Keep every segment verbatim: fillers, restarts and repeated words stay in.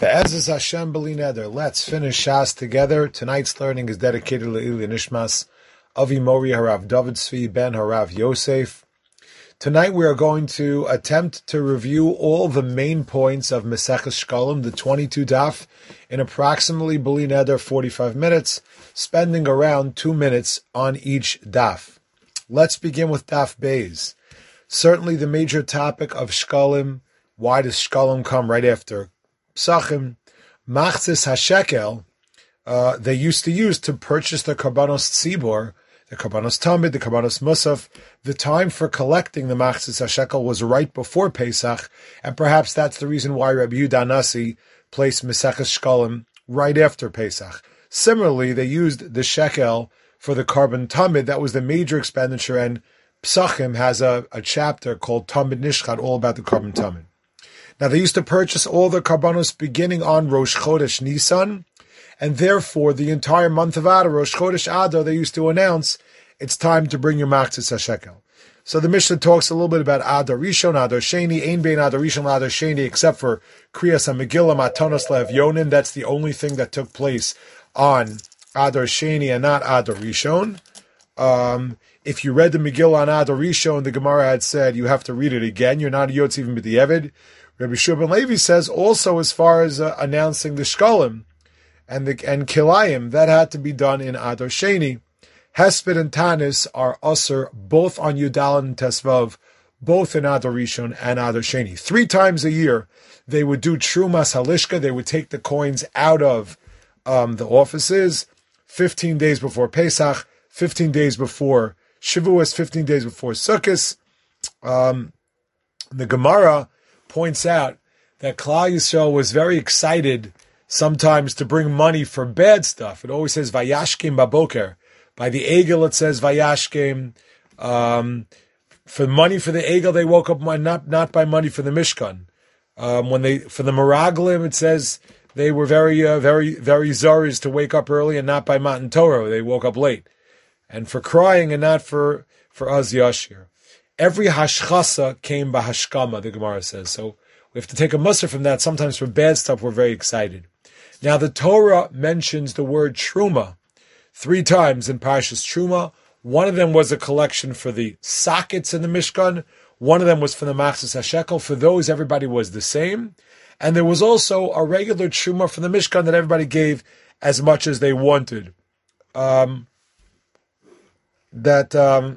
Be'ezus Hashem b'li neder. Let's finish Shas together. Tonight's learning is dedicated to Le'ili Nishmas Avi Mori Harav David Tzvi ben Harav Yosef. Tonight we are going to attempt to review all the main points of Maseches Shkalim, the twenty-two daf, in approximately b'li neder forty-five minutes, spending around two minutes on each daf. Let's begin with daf Beis. Certainly the major topic of Shkalim. Why does Shkalim come right after Psachim? Machzis HaShekel, uh, they used to use to purchase the Karbanos Tzibor, the Karbanos Tamid, the Karbanos Musaf. The time for collecting the Machzis HaShekel was right before Pesach, and perhaps that's the reason why Rabbi Yehuda Nasi placed Maseches Shkalim right after Pesach. Similarly, they used the shekel for the Karban Tamid. That was the major expenditure, and Psachim has a, a chapter called Tamid Nishchat, all about the Karban Tamid. Now, they used to purchase all the Karbanos beginning on Rosh Chodesh Nisan, and therefore the entire month of Adar, Rosh Chodesh Adar, they used to announce, it's time to bring your Machzis HaShekel. So the Mishnah talks a little bit about Adar Rishon, Adar Sheni, Ein Bein Adar Rishon, Adar Sheni, except for Kriyas HaMegillah, Matanos Lev Yonin. That's the only thing that took place on Adar Sheni and not Adar Rishon. Um, if you read the Megillah on Adar Rishon, the Gemara had said you have to read it again. You're not a Yotz even B'di'evid. Rabbi Shua ben Levi says also, as far as uh, announcing the Shkalim and the and Kilayim, that had to be done in Adar Sheni. Hesped and Tanis are usher both on Yudal and Tesvav, both in Adar Rishon and Adar Sheni. Three times a year, they would do Trumas Halishka. They would take the coins out of um, the offices. Fifteen days before Pesach, fifteen days before Shavuos, fifteen days before Sukkot. Um, the Gemara points out that Klal Yisrael was very excited sometimes to bring money for bad stuff. It always says Vayashkim Baboker. By the Egel it says Vayashkim. Um, for money for the Egel, they woke up not not by money for the Mishkan. Um, when they for the Meraglim, it says they were very uh, very very zariz to wake up early, and not by Matan Torah. They woke up late, and for crying and not for for Az Yashir. Every hashchasa came by hashkama, the Gemara says. So we have to take a mussar from that. Sometimes for bad stuff, we're very excited. Now, the Torah mentions the word truma three times in Parashas Truma. One of them was a collection for the sockets in the Mishkan. One of them was for the Machzis HaShekel. For those, everybody was the same. And there was also a regular truma for the Mishkan that everybody gave as much as they wanted. Um, that... Um,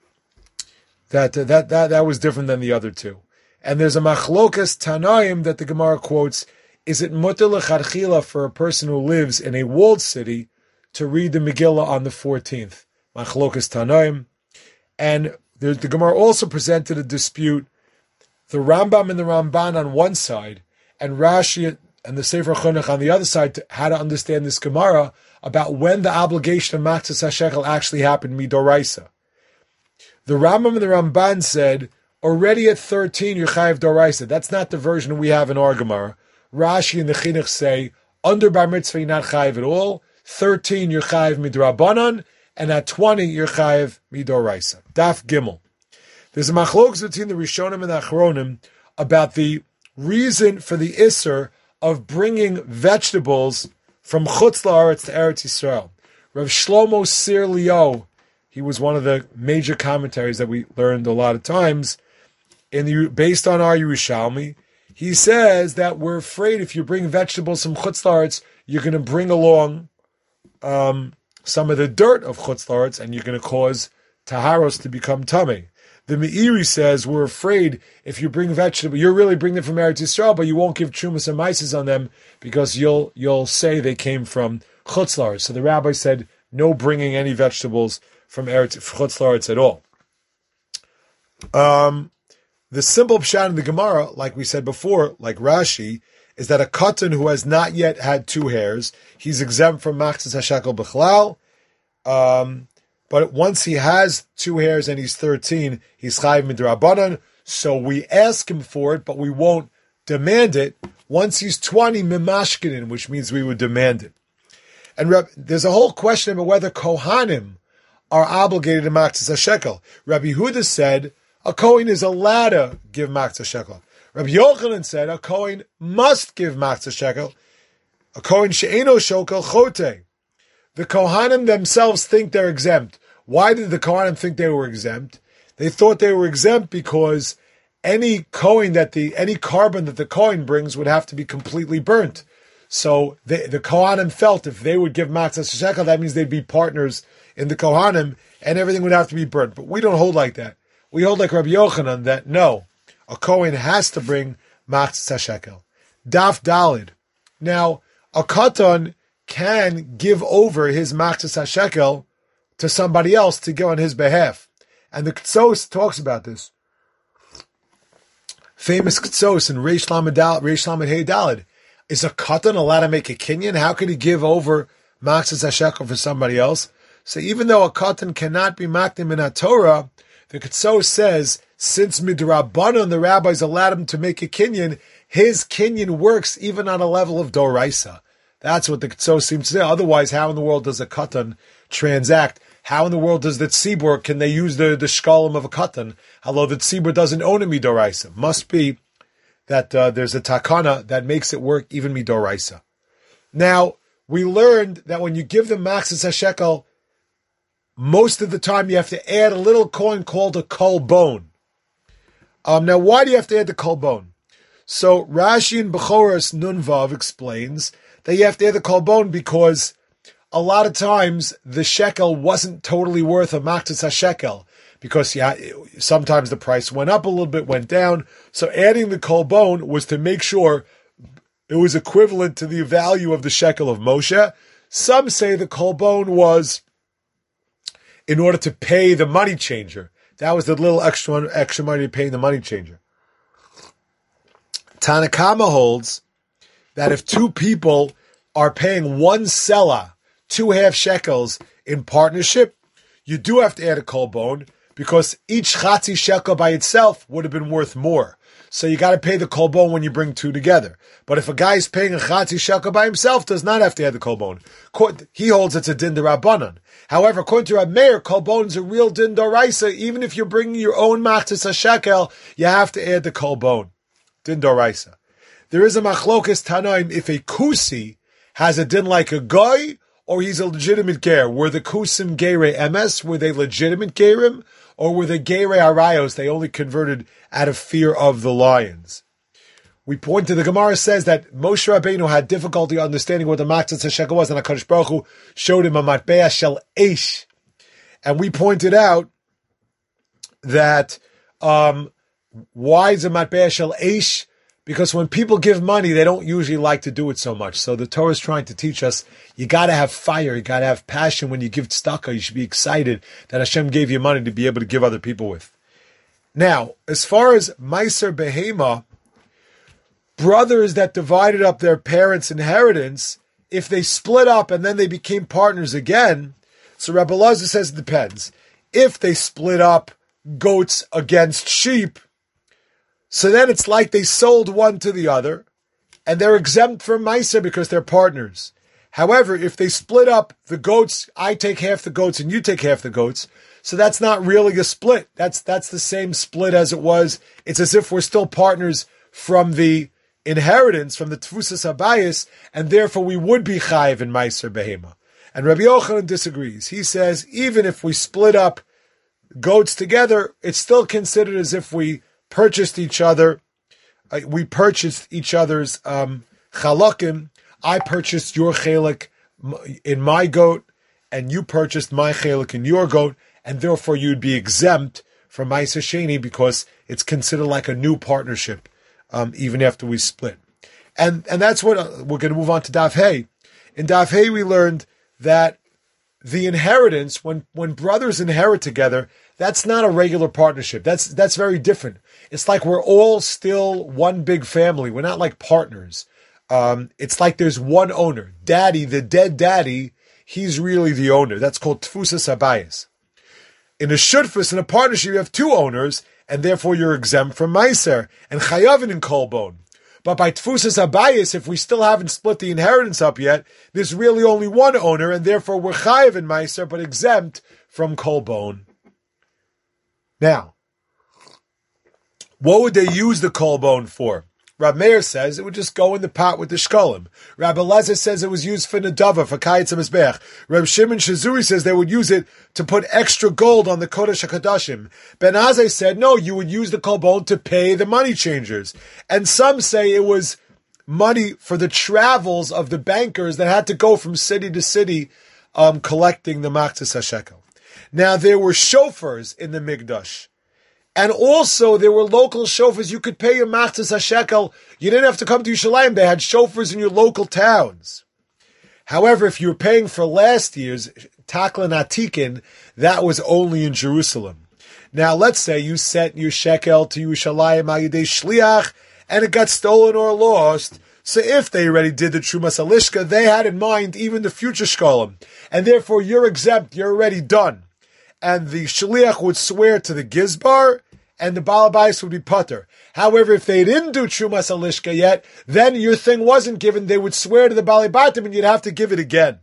That, that that that was different than the other two. And there's a machlokas tanaim that the Gemara quotes. Is it mutar l'chadchila for a person who lives in a walled city to read the Megillah on the fourteenth? Machlokas tanaim. And the, the Gemara also presented a dispute. The Rambam and the Ramban on one side, and Rashi and the Sefer Chonach on the other side, to, how to understand this Gemara about when the obligation of Machzis HaShekel actually happened, midoraisa. The Rambam and the Ramban said, already at thirteen, you're chayiv doraisa. That's not the version we have in our Gemara. Rashi and the Chinuch say, under bar mitzvah, you're not chayiv at all. thirteen, you're chayiv midrabanan. And at twenty, you're chayiv midoraisa. Daf Gimel. There's a machlokes between the Rishonim and the Achronim about the reason for the Isser of bringing vegetables from Chutz La'aretz to Eretz Yisrael. Rav Shlomo Sir Leo, he was one of the major commentaries that we learned a lot of times. In the, based on our Yerushalmi, he says that we're afraid if you bring vegetables from Chutz La'aretz, you're going to bring along um, some of the dirt of Chutz La'aretz, and you're going to cause taharos to become tamei. The Meiri says we're afraid if you bring vegetables, you're really bringing them from Eretz Yisrael, but you won't give trumas and maises on them because you'll you'll say they came from Chutz La'aretz. So the rabbi said no bringing any vegetables from Eretz Chutz La'aretz at all. Um, the simple pshat in the Gemara, like we said before, like Rashi, is that a katan who has not yet had two hairs, he's exempt from Machzis HaShekel B'chlal. Um, but once he has two hairs and he's thirteen, he's chayiv midrabanan. So we ask him for it, but we won't demand it. Once he's twenty, mimashkinin, which means we would demand it. And Reb, there's a whole question about whether Kohanim are obligated to Machzis HaShekel. Rabbi Yehuda said a Kohen is allowed to give Machzis HaShekel. Rabbi Yochanan said a Kohen must give matzah shekel. A Kohen she'eno shokel chote. The Kohanim themselves think they're exempt. Why did the Kohanim think they were exempt? They thought they were exempt because any Kohen that the any carbon that the Kohen brings would have to be completely burnt. So the, the Kohanim felt if they would give matzah shekel, that means they'd be partners in the Kohanim, and everything would have to be burnt. But we don't hold like that. We hold like Rabbi Yochanan that no, a Kohen has to bring matzah shekel. Daf Dalid. Now, a Katan can give over his matzah shekel to somebody else to go on his behalf. And the Ktsos talks about this. Famous Ktsos in Reish Lamed Reish Lamed Hey Dalid. Is a Katan allowed to make a kinyan? How could he give over matzah shekel for somebody else? So even though a Katan cannot be makdim in a Torah, the Ktsos says, since midrabanan, the rabbis allowed him to make a kinyan, his kinyan works even on a level of doraisa. That's what the Ktsos seems to say. Otherwise, how in the world does a Katan transact? How in the world does the tzibur, can they use the, the shkalim of a Katan? Although the tzibur doesn't own a midoraisa. Must be that uh, there's a takana that makes it work even midoraisa. Now, we learned that when you give the matzah shekel, most of the time you have to add a little coin called a kolbon. Um, now, why do you have to add the kolbon? So Rashi in Bechoros Nunvav explains that you have to add the kolbon because a lot of times the shekel wasn't totally worth a matzah shekel because yeah, sometimes the price went up a little bit, went down. So adding the kolbon was to make sure it was equivalent to the value of the shekel of Moshe. Some say the kolbon was in order to pay the money changer. That was the little extra extra money to pay the money changer. Tanakama holds that if two people are paying one selah, two half shekels in partnership, you do have to add a kolbon because each chatzi shekel by itself would have been worth more. So you got to pay the kolbon when you bring two together. But if a guy is paying a chatzi shekel by himself, does not have to add the kolbon. He holds it's a din d'Rabbanan. However, according to Rab Meir, kolbon is a real din d'oraisa. Even if you're bringing your own matzah shekel, you have to add the kolbon. Din d'oraisa. There is a machlokas tanaim if a kusi has a din like a goy or he's a legitimate ger. Were the kusim gerei emes? Were they legitimate gerim? Or were they gerei arayos? They only converted out of fear of the lions. We point to the Gemara says that Moshe Rabbeinu had difficulty understanding what the matzah shekel was, and HaKadosh Baruch Hu showed him a matbeah shel eish. And we pointed out that um, why is a matbeah shel eish? Because when people give money, they don't usually like to do it so much. So the Torah is trying to teach us, you got to have fire, you got to have passion when you give tzedakah. You should be excited that Hashem gave you money to be able to give other people with. Now, as far as Meiser Behema, brothers that divided up their parents' inheritance, if they split up and then they became partners again, so Rabbi Elazar says it depends. If they split up goats against sheep, so then it's like they sold one to the other, and they're exempt from Meiser because they're partners. However, if they split up the goats, I take half the goats and you take half the goats, so that's not really a split. That's that's the same split as it was. It's as if we're still partners from the inheritance, from the Tfusas Habayis, and therefore we would be chayiv in Meiser Behema. And Rabbi Yochanan disagrees. He says, even if we split up goats together, it's still considered as if we purchased each other. Uh, we purchased each other's um, chalakim. I purchased your chalik in my goat, and you purchased my chalik in your goat, and therefore you'd be exempt from Meiser Sheni because it's considered like a new partnership, um, even after we split. And and that's what uh, we're going to move on to Daf Hey. In Daf Hey, we learned that the inheritance, when when brothers inherit together, that's not a regular partnership. That's that's very different. It's like we're all still one big family. We're not like partners. Um, it's like there's one owner. Daddy, the dead daddy, he's really the owner. That's called Tfusas Habayis. In a shutfus, in a partnership, you have two owners, and therefore you're exempt from Meiser and Chayavin in Kolbon. But by Tfusas Habayis, if we still haven't split the inheritance up yet, there's really only one owner, and therefore we're Chayav in Meiser, but exempt from Kolbon. Now, What would they use the kolbon for? Rab Meir says it would just go in the pot with the shkolim. Rab Elazar says it was used for nedava, for kayetz hamizbeach. Rab Shimon Shazuri says they would use it to put extra gold on the Kodesh HaKadoshim. Ben Azai said, no, you would use the kolbon to pay the money changers. And some say it was money for the travels of the bankers that had to go from city to city um, collecting the Machzis HaShekel. Now, there were shofars in the Mikdash. And also, there were local shofars. You could pay your Machzis HaShekel. You didn't have to come to Yerushalayim. They had shofars in your local towns. However, if you were paying for last year's Taklan Atikin, that was only in Jerusalem. Now, let's say you sent your shekel to Yerushalayim Ayidei Shliach, and it got stolen or lost. So if they already did the Trumas Alishka, they had in mind even the future shkolim. And therefore, you're exempt. You're already done. And the shliach would swear to the gizbar, and the balabais would be putter. However, if they didn't do Trumas Alishka yet, then your thing wasn't given. They would swear to the balibatim, and you'd have to give it again.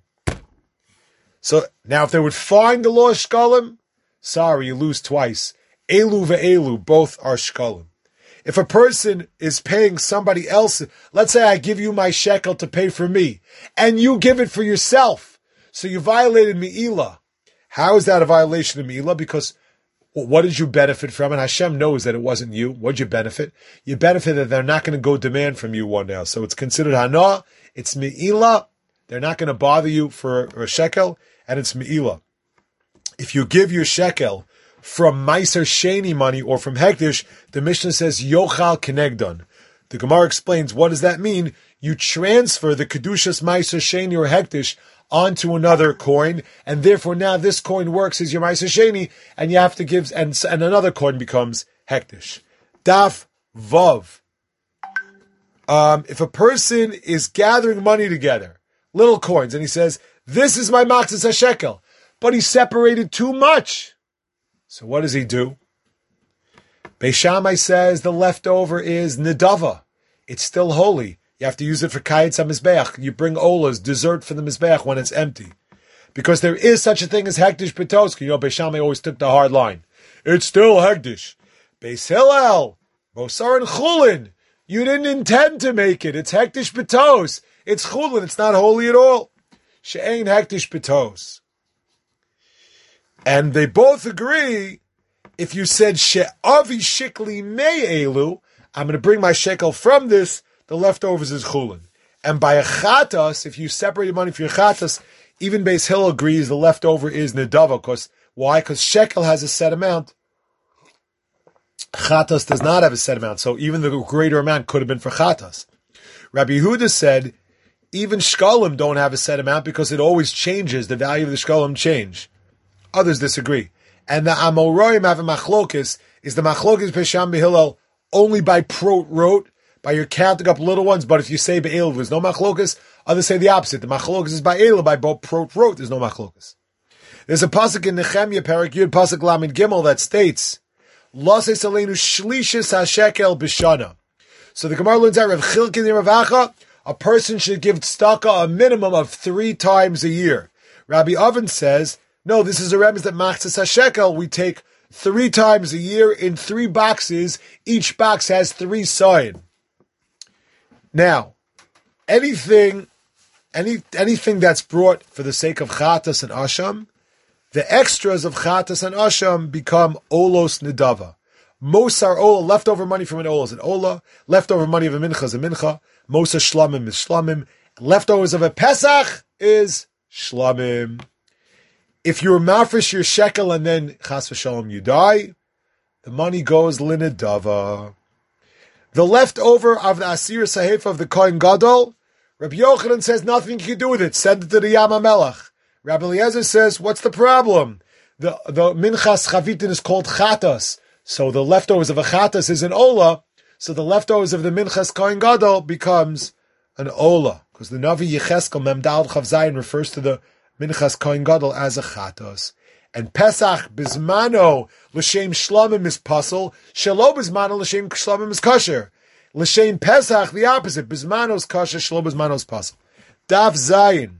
So now, if they would find the lost shkolim, sorry, you lose twice. Elu ve'elu, both are shkolim. If a person is paying somebody else, let's say I give you my shekel to pay for me, and you give it for yourself, so you violated Me'ilah. How is that a violation of Me'ilah? Because what did you benefit from? And Hashem knows that it wasn't you. What did you benefit? You benefit that they're not going to go demand from you one now. So it's considered Hana, it's Me'ilah. They're not going to bother you for a shekel, and it's Me'ilah. If you give your shekel from Meiser Sheni money or from Hektish, the Mishnah says Yochal Kenegdon. The Gemara explains, what does that mean? You transfer the Kedushas Meiser Sheni or Hektish onto another coin, and therefore now this coin works as your Meiser Sheni, and you have to give, and, and another coin becomes Hektish. Daf Vav. Um, if a person is gathering money together, little coins, and he says, this is my Machzis HaShekel, but he separated too much. So what does he do? Beis Shammai says the leftover is nedava. It's still holy. You have to use it for kayetz hamizbeach. You bring olas, dessert for the mizbeach when it's empty. Because there is such a thing as hektish b'tos. You know, Beis Shammai always took the hard line. It's still hektish. Beis Hillel, Bosar and Chulin. You didn't intend to make it. It's hektish b'tos. It's Chulin. It's not holy at all. She'ein hektish b'tos. And they both agree, if you said, She'avi shikli mei elu, I'm going to bring my shekel from this, the leftovers is chulin. And by a chatas, if you separate your money for your chatas, even Beis Hillel agrees the leftover is nedava. Because why? Because shekel has a set amount. Chatas does not have a set amount. So even the greater amount could have been for chatas. Rabbi Yehuda said, even shkolim don't have a set amount because it always changes. The value of the shkolim change. Others disagree. And the Amoraim have a machlokis, is the machlokis Beis Shammai Hillel only by prot rot, by your counting up little ones, but if you say be'el, there's no machlokis. Others say the opposite. The machlokis is by el, by both prot rot, there's no machlokis. There's a pasuk in Nehemiah, Parak Yud, pasuk Lamed Gimel, that states, L'aseh salenu shlishis hashekel b'shana. So the Gemara learns out, Rav Chilkin and Rav Acha, a person should give tzedakah a minimum of three times a year. Rabbi Oven says, no, this is a remez that Machzis HaShekel, we take three times a year in three boxes. Each box has three sign. Now, anything, any anything that's brought for the sake of Chatas and Asham, the extras of Chatas and Asham become Olos Nedava. Mosar Ola, leftover money from an Ola is an Ola, leftover money of a Mincha is a Mincha, Mosar Shlamim is Shlamim, leftovers of a Pesach is Shlamim. If you're mafresh your shekel and then chas v'shalom you die, the money goes linedava. The leftover of the asir sahefa of the Kohen Gadol, Rabbi Yochanan says nothing you can do with it. Send it to the Yam HaMelech. Rabbi Eliezer says, what's the problem? The the minchas chavitin is called chatas, so the leftovers of a chatas is an ola. So the leftovers of the minchas Kohen Gadol becomes an ola, because the Navi Yecheskel Memdal Chav Zayin refers to the Minchas Kohen Gadol as a chatos. And Pesach Bismano L'Shem Shlamim is puzzle. Shelo Bismano L'Shem Shlamim is kosher. L'Shem Pesach, the opposite. Bismano is kosher, Shelo Bismano is puzzle. Daf Zayin.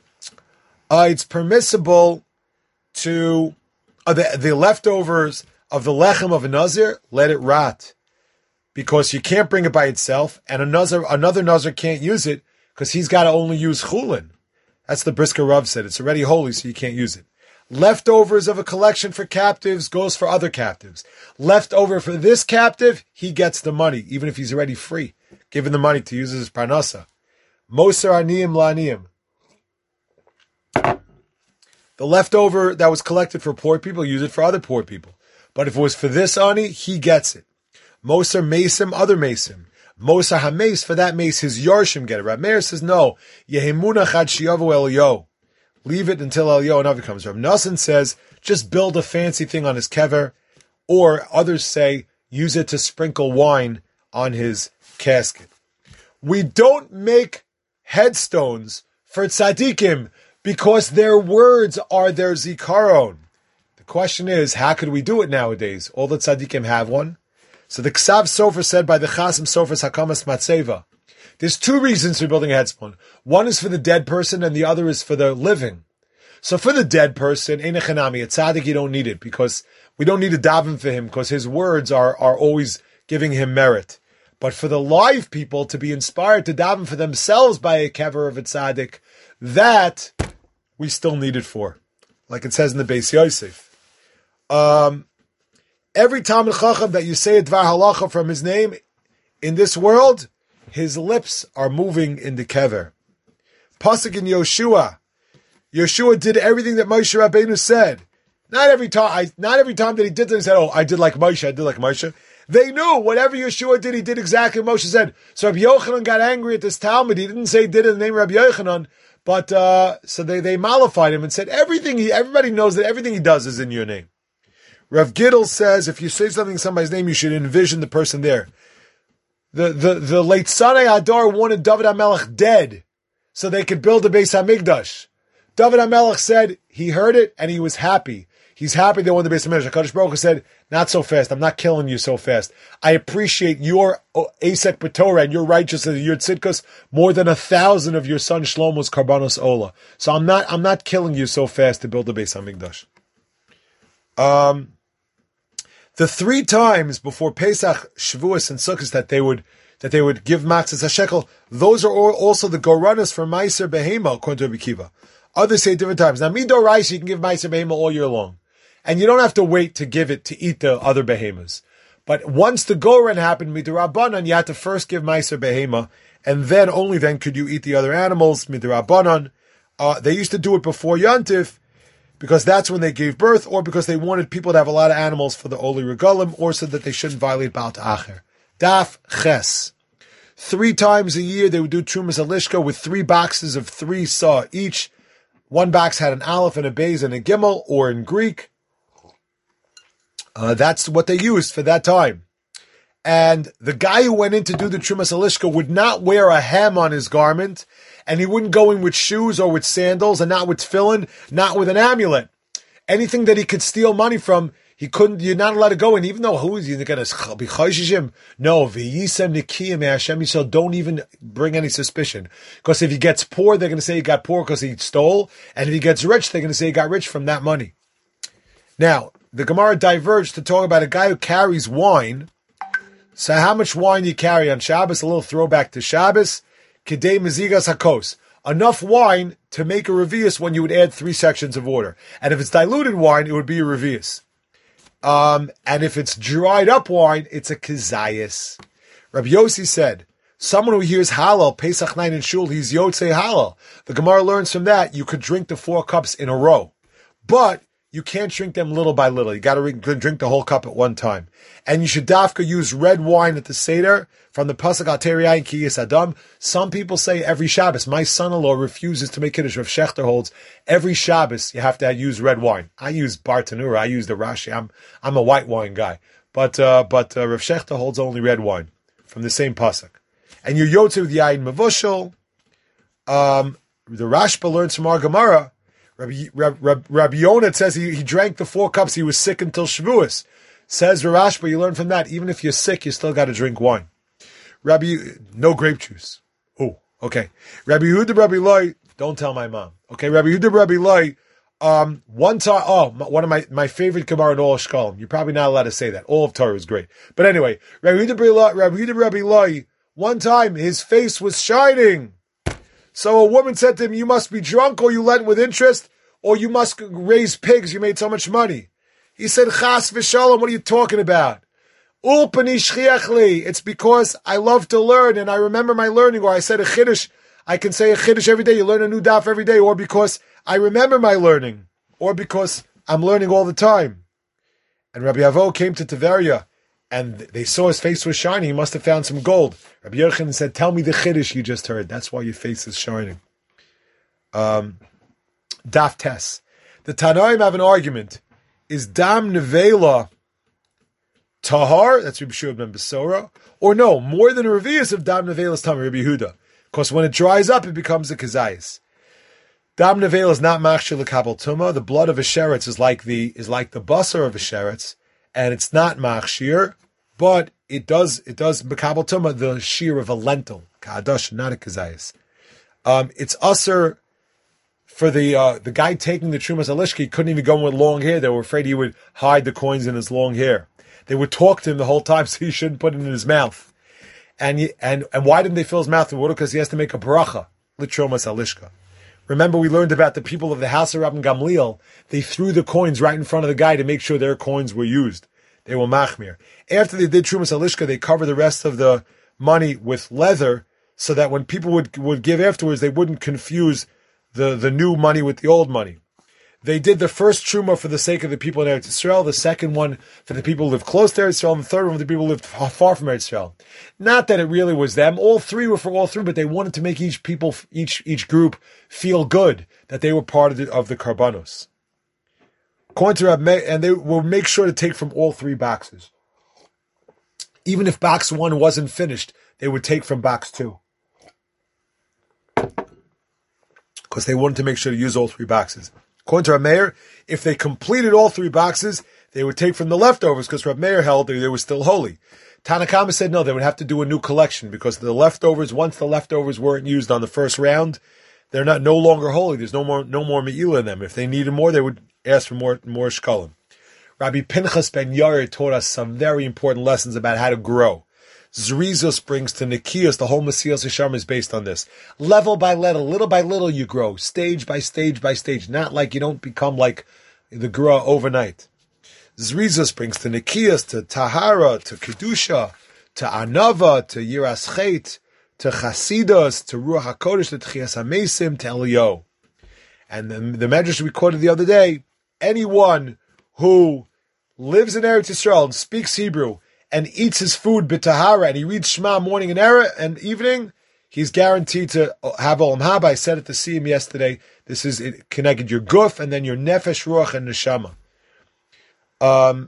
Uh, it's permissible to, uh, the, the leftovers of the lechem of a nazir, let it rot, because you can't bring it by itself, and another another nazir can't use it because he's got to only use chulin. That's the Brisker Rav said. It's already holy, so you can't use it. Leftovers of a collection for captives goes for other captives. Leftover for this captive, he gets the money, even if he's already free, given the money to use as his parnasa. Moser aniyim la'aniyim. The leftover that was collected for poor people, use it for other poor people. But if it was for this ani, he gets it. Moser mesim, other mesim. Moser hames, for that mace, his yarshim get it. Rav Meir says, no. Yehemuna chad shiyavu elyo. Leave it until Elyo and Avi comes. Rav Nassan says, just build a fancy thing on his kever. Or others say, use it to sprinkle wine on his casket. We don't make headstones for tzaddikim because their words are their zikaron. The question is, how could we do it nowadays? All the tzaddikim have one. So the Ksav Sofer said by the Chasim Sofer's Hakamas Matseva, there's two reasons for building a headstone. One is for the dead person and the other is for the living. So for the dead person, in a chanami, a tzaddik, you don't need it because we don't need to daven for him because his words are, are always giving him merit. But for the live people to be inspired to daven for themselves by a kever of a tzaddik, that we still need it for. Like it says in the Beis Yosef. Um, every Talmid Chacham that you say a Dvar Halacha from his name in this world, his lips are moving in the kever. Pasuk in Yoshua. Yoshua did everything that Moshe Rabbeinu said. Not every time, I, not every time that he did this, he said, oh, I did like Moshe, I did like Moshe. They knew whatever Yeshua did, he did exactly what Moshe said. So Rabbi Yochanan got angry at this Talmud. He didn't say he did it in the name of Rabbi Yochanan, but uh, so they, they mollified him and said everything he, everybody knows that everything he does is in your name. Rav Giddel says if you say something in somebody's name, you should envision the person there. The the the late Sanei Adar wanted David HaMelech dead so they could build a Beis HaMikdash. David HaMelech said he heard it and he was happy. He's happy they won the Beis HaMikdash. HaKadosh Baruch Hu said, not so fast. I'm not killing you so fast. I appreciate your Asek B'Torah and your righteousness and your tzidkus more than a thousand of your son Shlomo's Karbanos Ola. So I'm not I'm not killing you so fast to build the Beis HaMikdash. Um, the three times before Pesach, Shavuos, and Sukkot that they would that they would give matzahs hashekel, those are all, also the goranas for Meiser Behema, according to Rabbi Kiva. Others say different times. Now, Midor Rice, you can give Meiser Behema all year long. And you don't have to wait to give it to eat the other behemoths. But once the goran happened, Midrabanan, you had to first give Meiser Behema, and then, only then could you eat the other animals, Midrabanan. Uh, they used to do it before Yantif, because that's when they gave birth, or because they wanted people to have a lot of animals for the Oli Regalim, or so that they shouldn't violate Baal Ta'acher. Daf Ches. Three times a year, they would do Trumas Alishka with three boxes of three saw each. One box had an Aleph and a Beis and a Gimel, or in Greek. Uh, that's what they used for that time. And the guy who went in to do the Trumas Alishka would not wear a hem on his garment, and he wouldn't go in with shoes or with sandals, and not with tefillin, not with an amulet. Anything that he could steal money from, he couldn't, you're not allowed to go in, even though who is he going to be chayshishim? No, v'yisem nikiyim Hashem Yisrael, don't even bring any suspicion. Because if he gets poor, they're going to say he got poor because he stole, and if he gets rich, they're going to say he got rich from that money. Now, the Gemara diverged to talk about a guy who carries wine. So how much wine do you carry on Shabbos? A little throwback to Shabbos. Kedei mezigas hakos. Enough wine to make a revius when you would add three sections of water. And if it's diluted wine, it would be a revius. Um, and if it's dried up wine, it's a kizayis. Rabbi Yossi said, someone who hears halal, Pesach night in shul, he's yotzei halal. The Gemara learns from that, you could drink the four cups in a row. But you can't drink them little by little. You got to drink the whole cup at one time. And you should dafka use red wine at the Seder from the Pasuk Al Teriyai Ki Yis Adam. Some people say every Shabbos. My son-in-law refuses to make Kiddush. Rav Shechter holds every Shabbos you have to use red wine. I use Bartanura. I use the Rashi. I'm I'm a white wine guy. But uh, but uh, Rav Shechter holds only red wine from the same Pasuk. And you yotze with Yain Mavushal. Um, the Rashba learns from our Gemara. Rabbi, Rabbi, Rabbi Yonah says he, he drank the four cups. He was sick until Shavuos. Says Rash, but you learn from that, even if you're sick, you still got to drink wine. Rabbi, no grape juice. Oh, okay. Rabbi Yehuda, Rabbi Loi, don't tell my mom. Okay, Rabbi Yehuda, Rabbi Loi, Um, one time, oh, one of my, my favorite Gemara in all of Shkolim. You're probably not allowed to say that. All of Torah is great. But anyway, Rabbi Yehuda Rabbi Loi, one time his face was shining. So a woman said to him, you must be drunk, or you lent with interest, or you must raise pigs, you made so much money. He said, Chas v'shalom, what are you talking about? Ulpani shchiachli, it's because I love to learn, and I remember my learning, or I said a chiddush, I can say a chiddush every day, you learn a new daf every day, or because I remember my learning, or because I'm learning all the time. And Rabbi Avo came to Tiveria, and they saw his face was shining. He must have found some gold. Rabbi Yochanan said, tell me the chiddush you just heard. That's why your face is shining. Um, Daf Tes. The Tanaim have an argument. Is Dam Nevela Tahar? That's Rabbi Shua ben Besora. Or no, more than a revius of Dam Nevela is Tam Rabbi Yehuda. Because when it dries up, it becomes a kazayis. Dam Nevela is not machshir l'kabel tuma. The blood of a sheretz is like the is like the basar of a sheretz, and it's not machshir. But it does it does bekabel tuma the shear of a lentil, ka'adash, not a kazayis. Um, it's usher for the uh, the guy taking the trumas alishka. He couldn't even go in with long hair. They were afraid he would hide the coins in his long hair. They would talk to him the whole time, so he shouldn't put it in his mouth. And he, and and why didn't they fill his mouth with water? Because he has to make a bracha l'trumas alishka. Remember, we learned about the people of the house of Rabban Gamliel. They threw the coins right in front of the guy to make sure their coins were used. They were machmir. After they did Trumas Alishka, they covered the rest of the money with leather so that when people would, would give afterwards, they wouldn't confuse the, the new money with the old money. They did the first Truma for the sake of the people in Eretz Yisrael, the second one for the people who lived close to Eretz Yisrael, and the third one for the people who lived far from Eretz Yisrael. Not that it really was them. All three were for all three, but they wanted to make each people, each each group feel good that they were part of the, of the Karbanos. And they will make sure to take from all three boxes. Even if box one wasn't finished, they would take from box two. Because they wanted to make sure to use all three boxes. According to Rab Meir, if they completed all three boxes, they would take from the leftovers, because Rab Meir held that they were still holy. Tanakama said no, they would have to do a new collection, because the leftovers, once the leftovers weren't used on the first round, they're not no longer holy. There's no more no more me'ila in them. If they needed more, they would ask for more more shkalim. Rabbi Pinchas ben Yair taught us some very important lessons about how to grow. Zrizos brings to Nikios, the whole Mesilas Yesharim is based on this. Level by level, little by little you grow, stage by stage by stage, not like you don't become like the grow overnight. Zrizos brings to Nikios, to Tahara, to Kedusha, to Anava, to Yiras Chet, to Chasidus, to Ruach HaKodesh, to Tchias HaMesim, to Elio. And the, the Medrash we quoted the other day, anyone who lives in Eretz Yisrael and speaks Hebrew and eats his food b'tahara, and he reads Shema morning and era and evening, he's guaranteed to have Olam Haba. I said it to see him yesterday. This is it connected your guf and then your nefesh, ruach, and neshama. Um,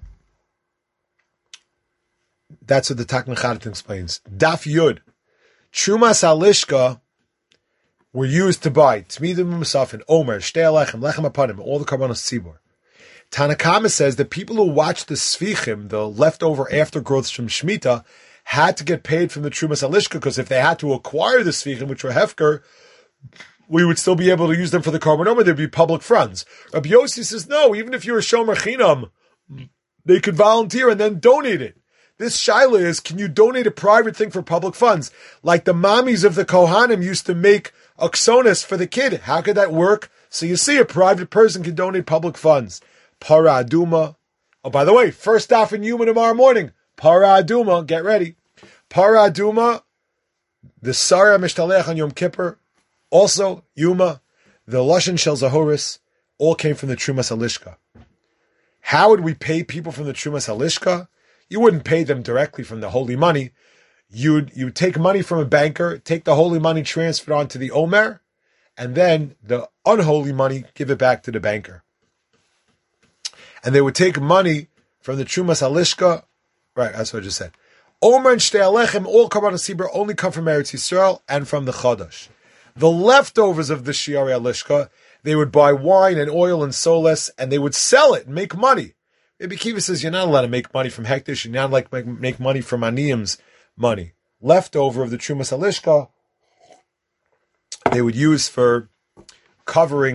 that's what the Takman Chadat explains. Daf Yud. Trumas Alishka were used to buy Tmidim Musafin, Omer, Shtei Alechem, Lechem Apanim, all the Karbanos Tzibor. Tanakama says that people who watched the Svichim, the leftover aftergrowths from Shemitah, had to get paid from the Trumas Alishka, because if they had to acquire the Svichim, which were Hefker, we would still be able to use them for the Karbanoma. There'd be public funds. Rabbi Yossi says, no, even if you're a Shomer Chinam, they could volunteer and then donate it. This shaila is, can you donate a private thing for public funds? Like the mommies of the Kohanim used to make aksonis for the kid. How could that work? So you see, a private person can donate public funds. Para Aduma. Oh, by the way, first off in Yuma tomorrow morning. Para Aduma, get ready. Para Aduma, the Sarah Mishtalech on Yom Kippur, also Yuma, the Lashon Shel Zahoris, all came from the Trumas Alishka. How would we pay people from the Trumas Alishka? You wouldn't pay them directly from the holy money. You'd you'd take money from a banker, take the holy money, transfer it onto the Omer, and then the unholy money, give it back to the banker. And they would take money from the Trumas Alishka. Right, that's what I just said. Omer and Shtei Alechem, all Karbanos Tzibor, only come from Eretz Yisrael and from the Chodesh. The leftovers of the Shiari Alishka, they would buy wine and oil and soles, and they would sell it and make money. Maybe Kiva says you're not allowed to make money from Hektish, you're not allowed to make, make money from Aniyim's money. Leftover of the Trumas Alishka, they would use for covering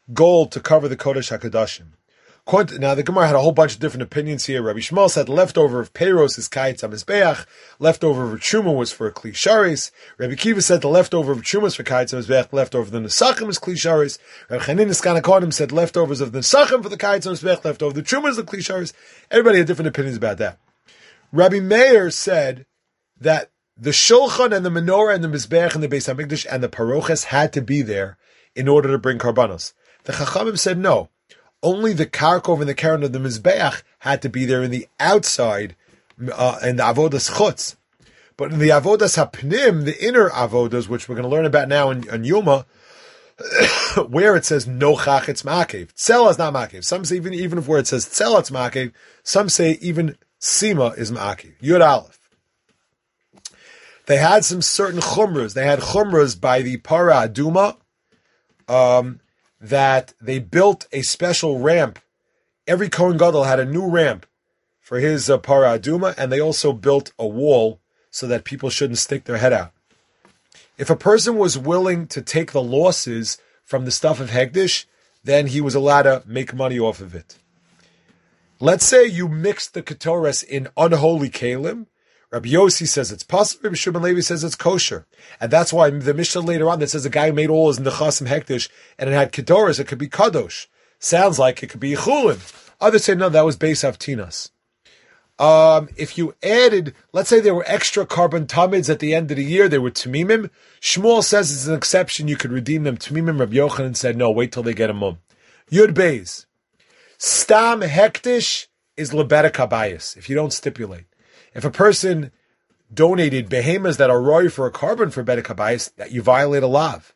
gold to cover the Kodesh HaKadoshim. Now, the Gemara had a whole bunch of different opinions here. Rabbi Shmuel said leftover of Peiros is Kaitz HaMizbeach, leftover of Truma was for a Kli Sharis. Rabbi Kiva said the leftover of Truma is for Kaitz HaMizbeach, leftover of the Nesachim is Kli Sharis. Rabbi Chanin Iskanakonim said leftovers of the Nesachim for the Kaitz HaMizbeach, leftover of the Truma is the Kli Sharis. Everybody had different opinions about that. Rabbi Meir said that the Shulchan and the Menorah and the Mizbeach and the Beis HaMikdash and the Paroches had to be there in order to bring Karbanos. The Chachamim said no. Only the Karkov and the Karen of the Mizbeach had to be there in the outside, uh, in the Avodas Chutz. But in the Avodas HaPnim, the inner Avodas, which we're going to learn about now in, in Yoma, where it says Nochach, it's Ma'akev. Tzela is not Ma'akev. Some say even, even if where it says Tzela, it's Ma'akev. Some say even Sima is Ma'akev. Yud Aleph. They had some certain chumras. They had chumras by the Para Aduma, um, that they built a special ramp. Every Kohen Gadol had a new ramp for his uh, Para Aduma, and they also built a wall so that people shouldn't stick their head out. If a person was willing to take the losses from the stuff of Hekdesh, then he was allowed to make money off of it. Let's say you mix the Ketores in unholy Kalim. Rabbi Yossi says it's possible. Rabbi Shimon Levi says it's kosher. And that's why the Mishnah later on that says a guy made all his Nechasim Hekdesh and it had Kedoras, it could be Kadosh. Sounds like it could be Chulin. Others say, no, that was Beis Avtinas. Um, if you added, let's say there were extra carbon tamids at the end of the year, they were Tamimim. Shmuel says it's an exception, you could redeem them. Tamimim, Rabbi Yochanan said, no, wait till they get a mum. Yud Beis. Stam Hekdesh is Lebedek Habayis, if you don't stipulate. If a person donated behemoths that are roy for a carbon for Bedek HaBayis, that you violate a lav.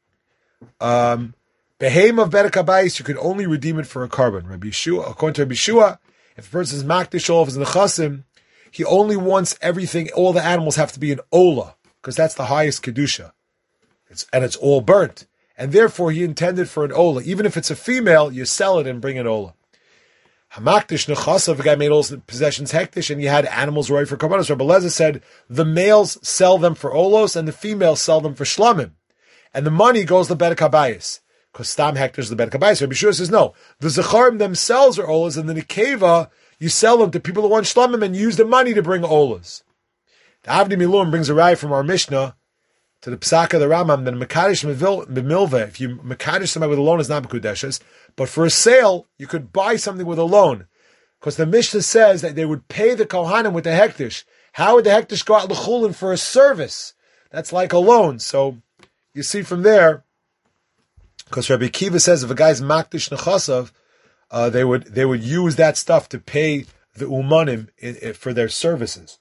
Um, Behem of Bedek HaBayis, you could only redeem it for a carbon. Rabbi Yeshua, according to Rabbi Yeshua, if a person is makdish all of his nechasim, he only wants everything, all the animals have to be an ola, because that's the highest kedusha. It's, and it's all burnt. And therefore he intended for an ola. Even if it's a female, you sell it and bring an ola. Hamakdish nechasav, a guy made all his possessions hektish, and you had animals roy for karbanos. Rabbi Lezer said the males sell them for olos, and the females sell them for shlamim, and the money goes to Bedek HaBayis, because stam hektish is the Bedek HaBayis. Rabbi Shua says no, the zecharim themselves are olas, and the nekeva you sell them to people who want shlamim and use the money to bring olas. The Avdi Miluim brings a raya from our Mishnah to the Pesach of the Rambam that Mekadesh B'milveh, if you Mekadesh somebody with a loan, is not Mekudeshes, but for a sale, you could buy something with a loan. Because the Mishnah says that they would pay the Kohanim with the Hektish. How would the Hektish go out L'chulin for a service? That's like a loan. So you see from there, because Rabbi Kiva says if a guy's Makdish Nechasav, uh, they would they would use that stuff to pay the Umanim in, in, for their services.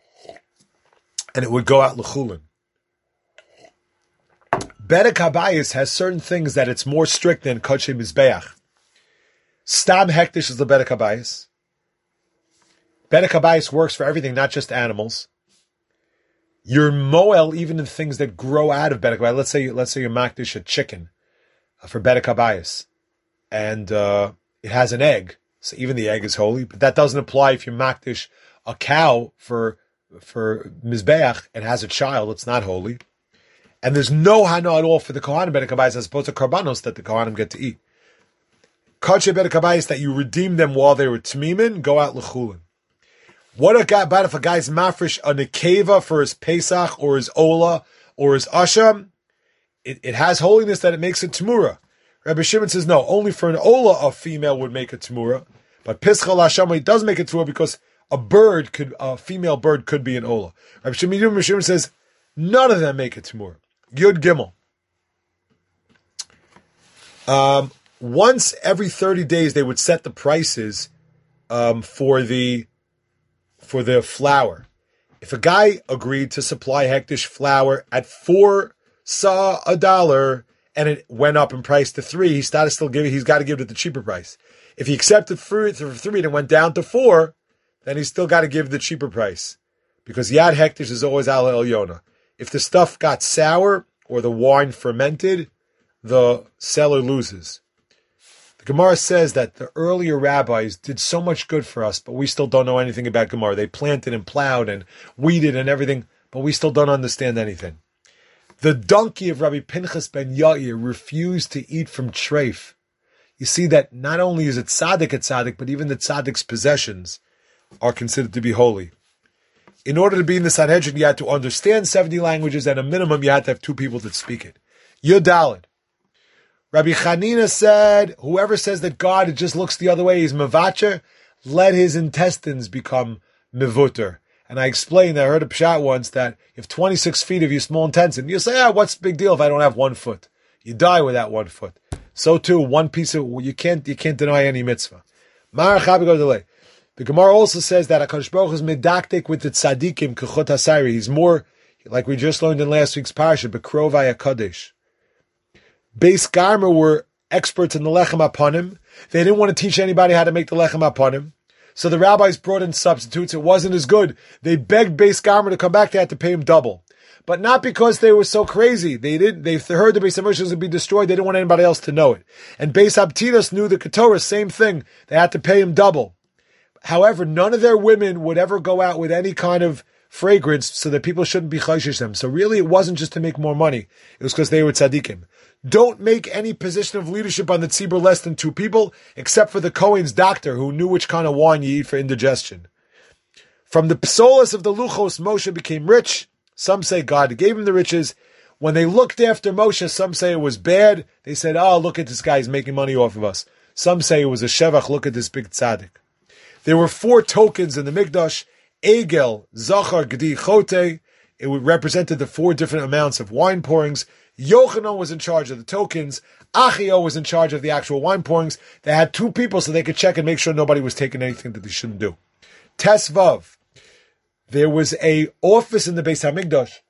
And it would go out L'chulin. Bedek HaBayis has certain things that it's more strict than Kodesh Mizbeach. Stam Hektish is the Bedek HaBayis. Bedek HaBayis works for everything, not just animals. You're moel even in things that grow out of Bedek HaBayis. Let's say, let's say you're makdish a chicken uh, for Bedek HaBayis, and uh, it has an egg, so even the egg is holy. But that doesn't apply if you're makdish a cow for for Mizbeach and has a child. It's not holy. And there's no hana at all for the Kohanim Bedek HaBayis as opposed to Karbanos that the Kohanim get to eat. Kodesh Bedek HaBayis that you redeem them while they were Tmimin, go out L'chulin. What about if a guy's mafresh a nekeva for his Pesach or his Ola or his Asham? It, it has holiness that it makes it Tamura. Rabbi Shimon says no, only for an Ola a female would make a Tamura. But Pischa L'Hasham it does make it Tamura because a bird could, a female bird could be an Ola. Rabbi Shimon says none of them make it Tamura. Yud Gimel. Um, once every thirty days, they would set the prices um, for the for the flour. If a guy agreed to supply hektish flour at four sa a dollar and it went up in price to three, he's got to still give it. He's got to give it at the cheaper price. If he accepted for three and it went down to four, then he's still got to give the cheaper price because yad hektish is always al elyona. If the stuff got sour or the wine fermented, the seller loses. The Gemara says that the earlier rabbis did so much good for us, but we still don't know anything about Gemara. They planted and plowed and weeded and everything, but we still don't understand anything. The donkey of Rabbi Pinchas ben Yair refused to eat from treif. you see that not only is it tzaddik a tzaddik, but even the tzaddik's possessions are considered to be holy. In order to be in the Sanhedrin, you had to understand seventy languages, and a minimum you had to have two people that speak it. Yudalid. Rabbi Chanina said, whoever says that God just looks the other way, he's mevacher, let his intestines become mevuter. And I explained, I heard a pshat once that if twenty-six feet of your small intestine, you say, ah, what's the big deal if I don't have one foot? You die with that one foot. So too, one piece of, you can't, you can't deny any mitzvah. The Gemara also says that HaKadosh Baruch Hu is medaktik with the tzaddikim kechot hasayri. He's more, like we just learned in last week's parasha, bekrovai HaKadosh. Beis Garmer were experts in the lechem hapanim. They didn't want to teach anybody how to make the lechem hapanim. So the rabbis brought in substitutes. It wasn't as good. They begged Beis Garmer to come back. They had to pay him double. But not because they were so crazy. They didn't, they heard the Beis HaMikdash would be destroyed. They didn't want anybody else to know it. And Beis Abtinas knew the Ketorah, same thing. They had to pay him double. However, none of their women would ever go out with any kind of fragrance so that people shouldn't be chayshish them. So really, it wasn't just to make more money. It was because they were tzaddikim. Don't make any position of leadership on the tzibur less than two people, except for the Kohen's doctor who knew which kind of wine you eat for indigestion. From the psolas of the luchos, Moshe became rich. Some say God gave him the riches. When they looked after Moshe, some say it was bad. They said, oh, look at this guy, he's making money off of us. Some say it was a shevach, look at this big tzaddik. There were four tokens in the Mikdash. Egel, Zachar, Gedi, Chote. It represented the four different amounts of wine pourings. Yochanan was in charge of the tokens. Achio was in charge of the actual wine pourings. They had two people so they could check and make sure nobody was taking anything that they shouldn't do. Tesvav. There was a office in the Beis HaMikdash.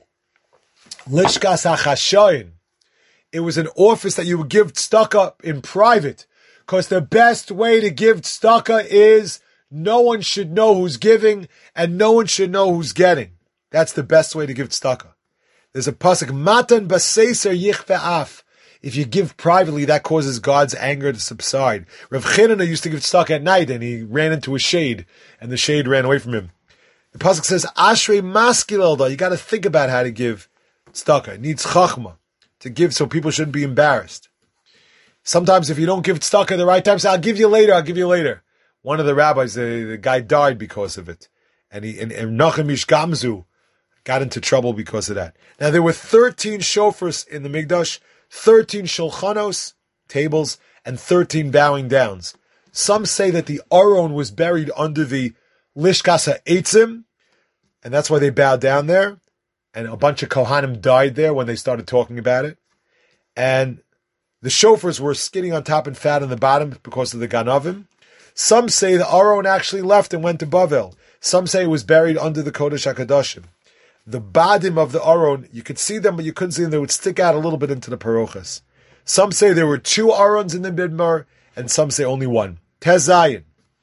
Lishkas HaChashoyin. It was an office that you would give tzedakah in private. Because the best way to give tzedakah is no one should know who's giving and no one should know who's getting. That's the best way to give tzedakah. There's a pasuk, Matan Baseser Yichve'af. If you give privately, that causes God's anger to subside. Rav Chanina used to give tzedakah at night and he ran into a shade and the shade ran away from him. The pasuk says, Ashrei Maskil Elda. You got to think about how to give tzedakah. It needs chachma to give so people shouldn't be embarrassed. Sometimes if you don't give tzedakah at the right time, say, I'll give you later, I'll give you later. One of the rabbis, the, the guy died because of it. And he, and, and Nachum Ish Gamzu got into trouble because of that. Now there were thirteen shofars in the Mikdash, thirteen shulchanos, tables, and thirteen bowing downs. Some say that the Aron was buried under the Lishkas HaEtzim, and that's why they bowed down there. And a bunch of Kohanim died there when they started talking about it. And the shofars were skinny on top and fat on the bottom because of the Ganavim. Some say the Aron actually left and went to Bavel. Some say it was buried under the Kodesh HaKadoshim. The badim of the Aron, you could see them, but you couldn't see them. They would stick out a little bit into the parochas. Some say there were two Arons in the Midbar, and some say only one. Tezayin.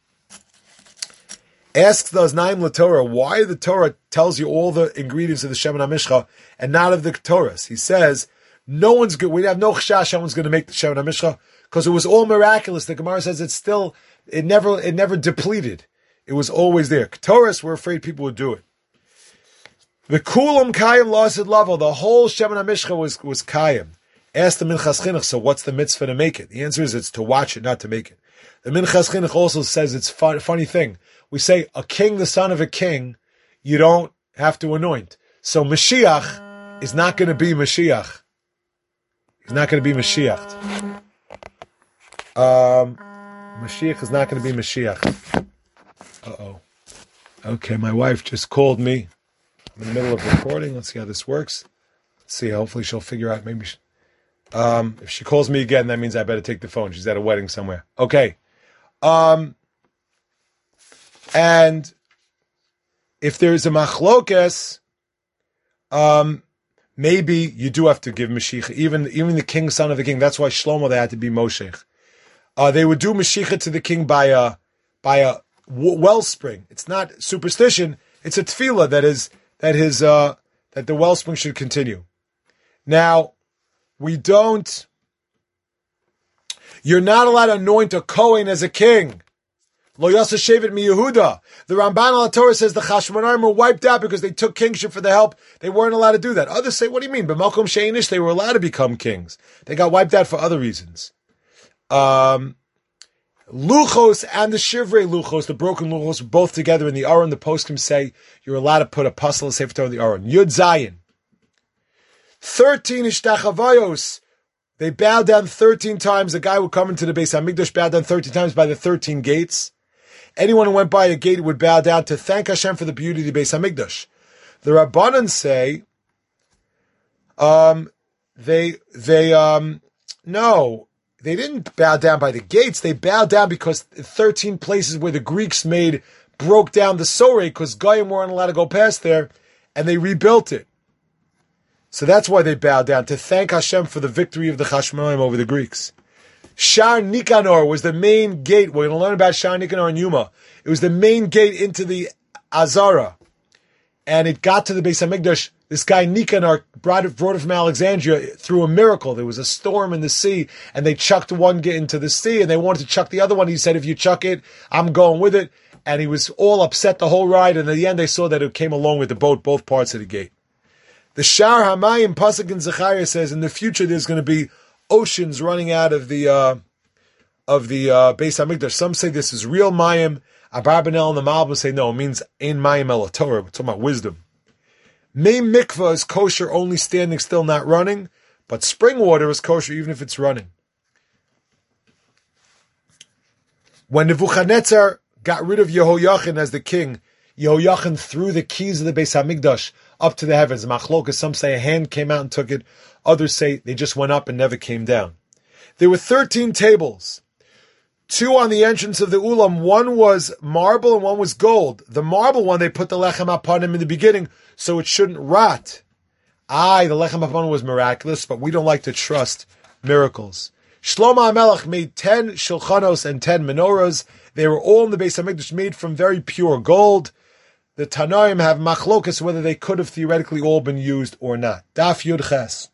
Asks the Oznaim LaTorah why the Torah tells you all the ingredients of the Shemen HaMishcha and not of the Torahs. He says, no one's good. We have no chashash. No one's going to make the Shemen HaMishcha because it was all miraculous. The Gemara says it's still, it never, it never depleted. It was always there. Torahs were afraid people would do it. The Kulam Kayim Lasid Level, the whole Shemen HaMishcha was, was Kayim. Ask the Minchas Chinuch, so what's the mitzvah to make it? The answer is it's to watch it, not to make it. The Minchas Chinuch also says it's a fun, funny thing. We say a king, the son of a king, you don't have to anoint. So Mashiach is not going to be Mashiach. He's not going to be Mashiach. Um, Mashiach is not going to be Mashiach. Uh-oh. Okay, my wife just called me. I'm in the middle of recording. Let's see how this works. Let's see. Hopefully she'll figure out. Maybe she, um, if she calls me again, that means I better take the phone. She's at a wedding somewhere. Okay. Um, and if there's a machlokes, um, maybe you do have to give Mashiach. Even, even the king, son of the king. That's why Shlomo, they had to be Moshe. Uh, they would do Mashiach to the king by a, by a w- wellspring. It's not superstition. It's a tefillah that is, that his, uh, that the wellspring should continue. Now, we don't, you're not allowed to anoint a Kohen as a king. Lo Yasa Shevet mi Yehuda. The Ramban al Torah says the Chashmonaim were wiped out because they took kingship for the help. They weren't allowed to do that. Others say, what do you mean? B'malkom she'inish, they were allowed to become kings. They got wiped out for other reasons. Um, Luchos and the Shivrei Luchos, the broken Luchos, were both together in the Aron. The poskim say you're allowed to put a puzzle of Sefer Torah in the Aron. Yud Zayin. Thirteen Ishtachavayos. They bowed down thirteen times. The guy would come into the Beis HaMikdash, bowed down thirteen times by the thirteen gates. Anyone who went by a gate would bow down to thank Hashem for the beauty of the Beis HaMikdash. The Rabbanan say, um, they, they, um, no, they didn't bow down by the gates. They bowed down because thirteen places where the Greeks made, broke down the Sorei because Goyim weren't allowed to go past there, and they rebuilt it. So that's why they bowed down, to thank Hashem for the victory of the Chashmonaim over the Greeks. Shar Nikanor was the main gate. We're going to learn about Shar Nikanor and Yuma. It was the main gate into the Azara. And it got to the Beis HaMikdash. This guy Nikanor brought it, brought it from Alexandria through a miracle. There was a storm in the sea, and they chucked one gate into the sea, and they wanted to chuck the other one. He said, if you chuck it, I'm going with it. And he was all upset the whole ride, and at the end they saw that it came along with the boat, both parts of the gate. The Shar Hamayim Pasuk in Zechariah says in the future there's going to be oceans running out of the uh, of the uh, Beis HaMikdash. Some say this is real Mayim. Abarbanel and the Malbim say no, it means Ein Mayim El Torah. We're talking about wisdom. May mikvah is kosher only standing still, not running, but spring water is kosher even if it's running. When Nebuchadnezzar got rid of Yehoiachin as the king, Yehoiachin threw the keys of the Beis HaMikdash up to the heavens. Machlokas, some say a hand came out and took it. Others say they just went up and never came down. There were thirteen tables. Two on the entrance of the Ulam. One was marble and one was gold. The marble one, they put the Lechem Hapanim in the beginning so it shouldn't rot. Aye, the Lechem Hapanim was miraculous, but we don't like to trust miracles. Shlomo HaMelech made ten shulchanos and ten menorahs. They were all in the Beis HaMikdash, made from very pure gold. The Tanaim have machlokas whether they could have theoretically all been used or not. Daf Yud Ches.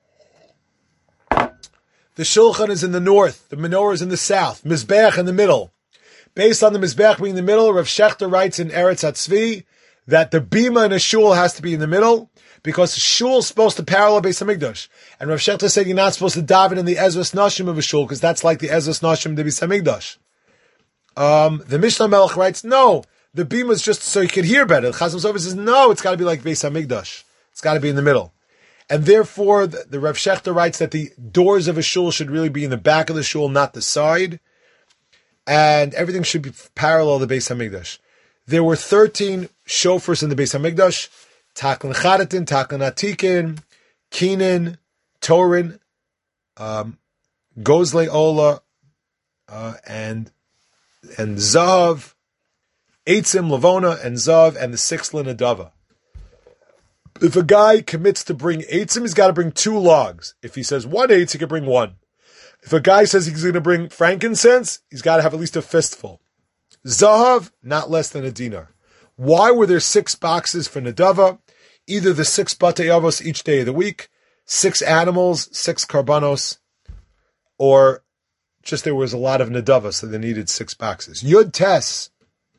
The Shulchan is in the north, the menorah is in the south, Mizbeach in the middle. Based on the Mizbeach being in the middle, Rav Shechter writes in Eretz HaTzvi that the bima in a shul has to be in the middle because a shul is supposed to parallel Beis HaMikdash. And Rav Shechter said you're not supposed to daven in the Ezras Nashim of a shul because that's like the Ezras Nashim of the Beis HaMikdash. Um, the Mishnah Melech writes, no, the bima is just so you can hear better. The Chazal Sofer says, no, it's got to be like Beis HaMikdash. It's got to be in the middle. And therefore, the, the Rav Shechter writes that the doors of a shul should really be in the back of the shul, not the side. And everything should be parallel to the Beis HaMikdash. There were thirteen shofars in the Beis HaMikdash. Taklin Chadatin, Taklin Atikin, Keenan, Torin, um, Gozle Ola, uh, and, and Zav, Eitzim, Lavona, and Zav, and the sixth Linadava. If a guy commits to bring eitzim, he's got to bring two logs. If he says one eitz, he can bring one. If a guy says he's going to bring frankincense, he's got to have at least a fistful. Zahav, not less than a dinar. Why were there six boxes for Nadava? Either the six batei avos each day of the week, six animals, six karbanos, or just there was a lot of Nadava, so they needed six boxes. Yud Tes.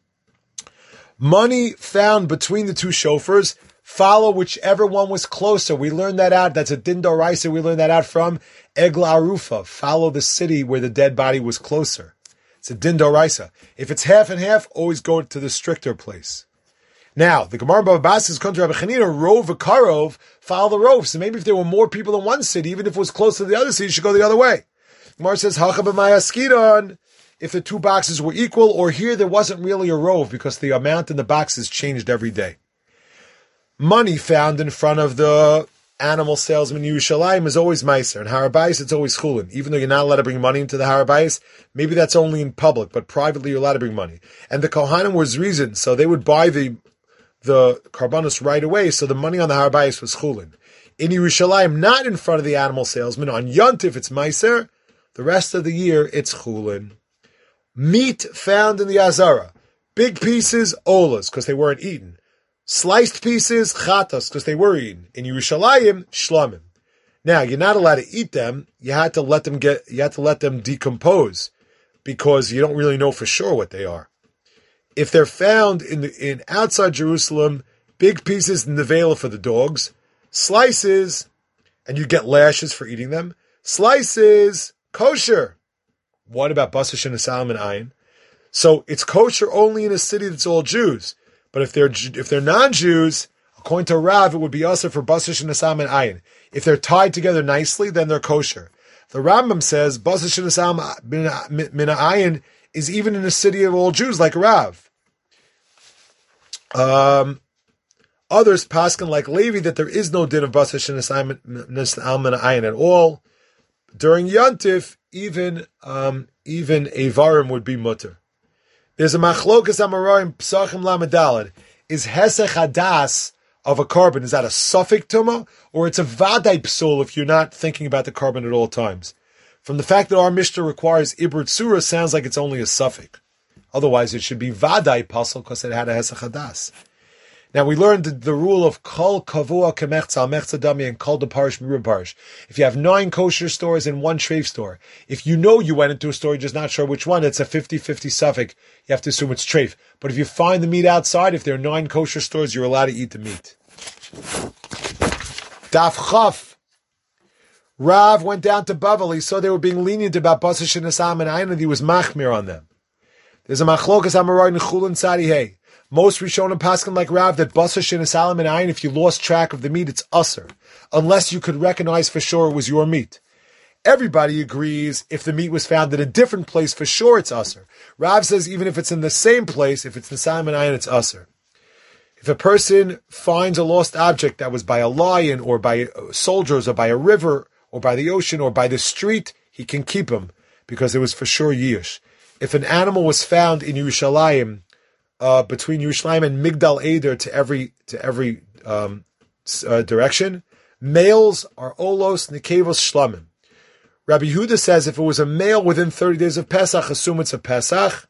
Money found between the two shofars, follow whichever one was closer. We learned that out. That's a din d'oraisa. We learned that out from Egla Arufa. Follow the city where the dead body was closer. It's a din d'oraisa. If it's half and half, always go to the stricter place. Now, the Gemara Bava Basra is contra Rabbi Chanina, rov v'karov, follow the rov. So maybe if there were more people in one city, even if it was close to the other city, you should go the other way. Gemara says, Hacha b'mayaskidon, if the two boxes were equal, or here there wasn't really a rov because the amount in the boxes changed every day. Money found in front of the animal salesman in Yerushalayim is always meiser. And Har HaBayis, it's always chulin. Even though you're not allowed to bring money into the Har HaBayis, maybe that's only in public, but privately you're allowed to bring money. And the Kohanim was reason, so they would buy the the karbanos right away, so the money on the Har HaBayis was chulin. In Yerushalayim, not in front of the animal salesman. On Yontif, it's meiser. The rest of the year, it's chulin. Meat found in the Azara. Big pieces, olas, because they weren't eaten. Sliced pieces, chatas, because they were eaten. In Yerushalayim, shlamim. Now, you're not allowed to eat them. You had to let them get, you had to let them decompose because you don't really know for sure what they are. If they're found in the, in outside Jerusalem, big pieces in the nevela for the dogs, slices, and you get lashes for eating them. Slices, kosher. What about Basar Shenesalim and Ayin? So it's kosher only in a city that's all Jews. But if they're if they're non-Jews, according to Rav, it would be also for Basar Shenesalim and Ayin. If they're tied together nicely, then they're kosher. The Rambam says Basar Shenesalim min Ayin is even in a city of all Jews, like Rav. Um, others paskin like Levi that there is no din of Basar Shenesalim min Ayin at all. During Yantif, even um, even Avarim would be mutter. There's a machlokas amaroim psachim lamedalad. Is hesech hadas of a carbon, is that a suffix tuma, or it's a vaday psul if you're not thinking about the carbon at all times? From the fact that our Mishnah requires ibr tzura, sounds like it's only a suffix. Otherwise, it should be vaday pasul because it had a hesech hadas. Now, we learned the, the rule of kol kavua kemechza al mechza dami and kol de parish miru parish. If you have nine kosher stores and one treif store, if you know you went into a store, you're just not sure which one, it's a fifty-fifty suffix. You have to assume it's treif. But if you find the meat outside, if there are nine kosher stores, you're allowed to eat the meat. Daf Chaf. Rav went down to Bavel. He saw they were being lenient about Basar Shenesalim and Ayin, and he was machmir on them. There's a machlokas amaroy nechulin tzadi hey. Most Rishonim paskin like Rav that Basar Shenesalim and Ayin, if you lost track of the meat, it's usser, unless you could recognize for sure it was your meat. Everybody agrees if the meat was found in a different place, for sure it's usser. Rav says even if it's in the same place, if it's Nesalim and Ayin, it's usser. If a person finds a lost object that was by a lion or by soldiers or by a river or by the ocean or by the street, he can keep him because it was for sure Yish. If an animal was found in Yerushalayim, Uh, between Yerushalayim and Migdal Eder to every to every um, uh, direction, males are olos, nekevos, shlamim. Rabbi Yehuda says if it was a male within thirty days of Pesach, assume it's a Pesach,